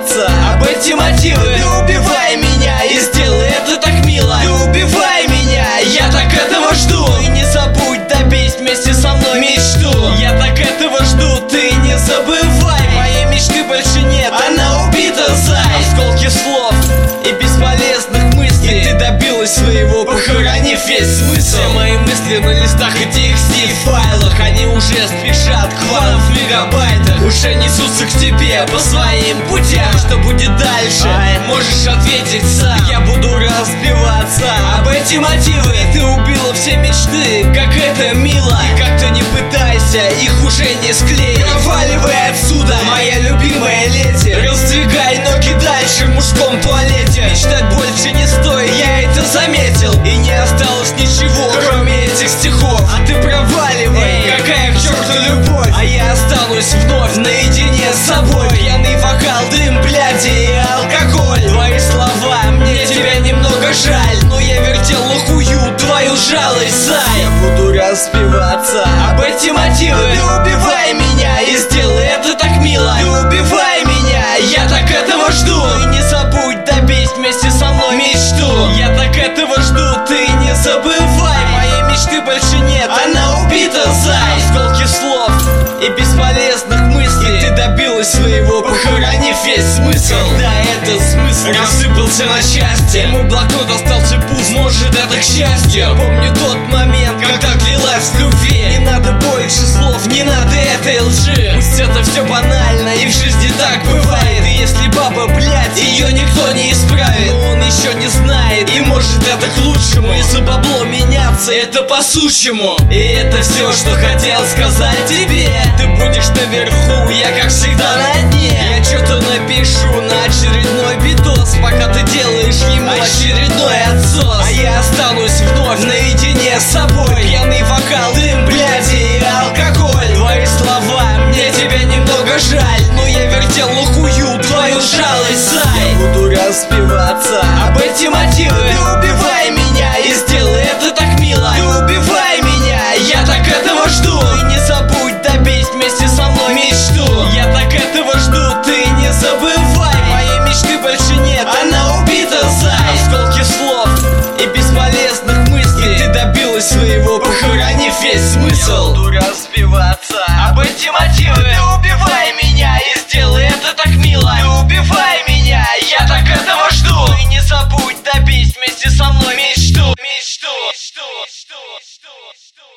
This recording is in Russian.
разбиваться об эти мотивы. Ты убивай меня и сделай это так мило. Ты убивай меня, я так этого жду. И не забудь добить вместе со мной мечту. Я так этого жду, ты не забывай. Моей мечты больше нет, она убита, зай. Осколки слов и бесполезных мыслей, и ты добилась своего, похоронив весь смысл. Все мои мысли на листах и TXT файлах, они уже спешат к вам в мегабайтах. Уже несутся к тебе по своим путям. Что будет дальше, можешь ответить сам. Я буду разбиваться об эти мотивы. Ты убила все мечты, как это мило. И как-то не пытайся, их уже не склеить. Проваливай отсюда, моя любимая леди. Раздвигай ноги дальше в мужском туалете. Мечтать больше не стоит, я это заметил. И не осталось ничего, кроме этих стихов. А ты проваливай, какая к черту любовь. А я останусь вновь наедине с собой. Пьяный вокал, дым, бляди и алкоголь. Твои слова, мне тебя немного жаль, но я вертел хую твою жалость, зай. Я буду разбиваться об эти мотивы. Ты убивай меня и сделай это так мило. Ты убивай меня, я так этого жду. И не забудь добить вместе со мной мечту. Я так этого жду, ты не забывай. Моей мечты больше нет, она убита, зай. Осколки слов и бесполезных мыслей, и ты добилась своего, похоронив весь смысл. Когда этот смысл рассыпался на части, мой блокнот остался пуст, может это к счастью. Я помню тот момент, когда клялась в любви. Не надо больше слов, не надо этой лжи. Пусть это все банально и в жизни так бывает. И если баба, блядь, ее никто не исправит, но он еще не знает, и может это к лучшему. Если бабло меняться, это по-сущему. И это все, что хотел сказать тебе. Ты будешь наверху, я как всегда на дне. Я что-то напишу на очередной битос, пока ты делаешь ему очередной отсос. А я останусь вновь наедине с собой. Пьяный вокал, дым, бляди и алкоголь. Твои слова, мне тебя немного жаль, но я вертел хую твою жалость, зай. Я буду разбиваться об эти мотивы. Ты убивай меня и сделай это так мило. Ты убивай меня, я так этого жду. И не забудь добить вместе со мной мечту. Я так этого жду, ты не забывай. Моей мечты больше нет, она убита, зай. Осколки слов и бесполезных мыслей, и ты добилась своего, похоронив весь смысл. Я буду разбиваться об эти мотивы. Ты убивай меня и сделай это так мило. Ты убивай меня, я так этого жду. И не забудь добить вместе со мной мечту. Мечту.